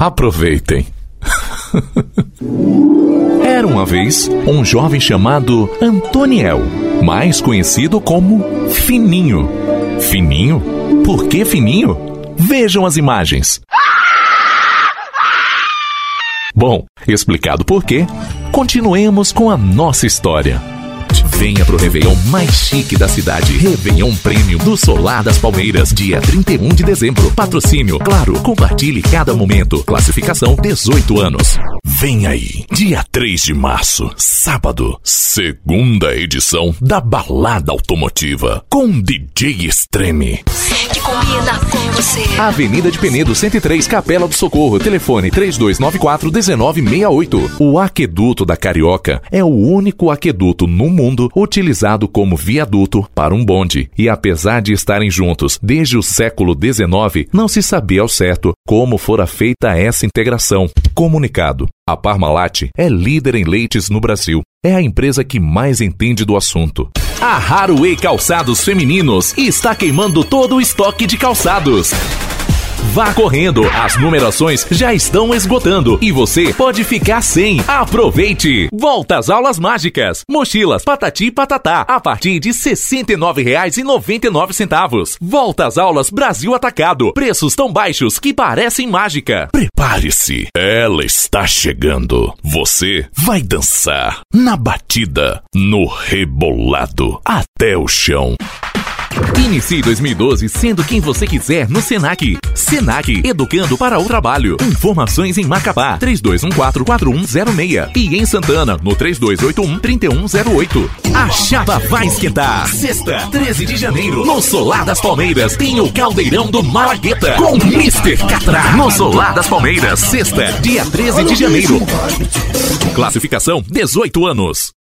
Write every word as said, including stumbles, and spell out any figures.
Aproveitem. Era uma vez um jovem chamado Antoniel, mais conhecido como Fininho. Fininho? Por que Fininho? Vejam as imagens. Bom, explicado por quê, continuemos com a nossa história. Venha pro Réveillon mais chique da cidade. Réveillon Premium do Solar das Palmeiras, dia trinta e um de dezembro. Patrocínio, claro, compartilhe cada momento. Classificação dezoito anos. Vem aí, dia três de março, sábado, segunda edição da Balada Automotiva, com D J Extreme. Que combina com você. Avenida de Penedo, cento e três, Capela do Socorro. Telefone três dois nove quatro, um nove seis oito. O aqueduto da Carioca é o único aqueduto no mundo utilizado como viaduto para um bonde. E apesar de estarem juntos desde o século dezenove, não se sabia ao certo como fora feita essa integração. Comunicado: a Parmalat é líder em leites no Brasil. É a empresa que mais entende do assunto. A Haruei Calçados Femininos está queimando todo o estoque de calçados. Vá correndo, as numerações já estão esgotando e você pode ficar sem. Aproveite! Volta às aulas mágicas. Mochilas Patati Patatá a partir de sessenta e nove reais e noventa e nove centavos. Volta às aulas Brasil Atacado. Preços tão baixos que parecem mágica. Prepare-se, ela está chegando. Você vai dançar na batida, no rebolado, até o chão. Inicie dois mil e doze sendo quem você quiser no Senac. Senac, educando para o trabalho. Informações em Macapá, três dois um quatro, quatro um zero seis. E em Santana, no três dois oito um, três um zero oito. A chapa vai esquentar. Sexta, treze de janeiro, no Solar das Palmeiras, tem o Caldeirão do Malagueta, com mister Catra. No Solar das Palmeiras, sexta, dia treze de janeiro. Classificação dezoito anos.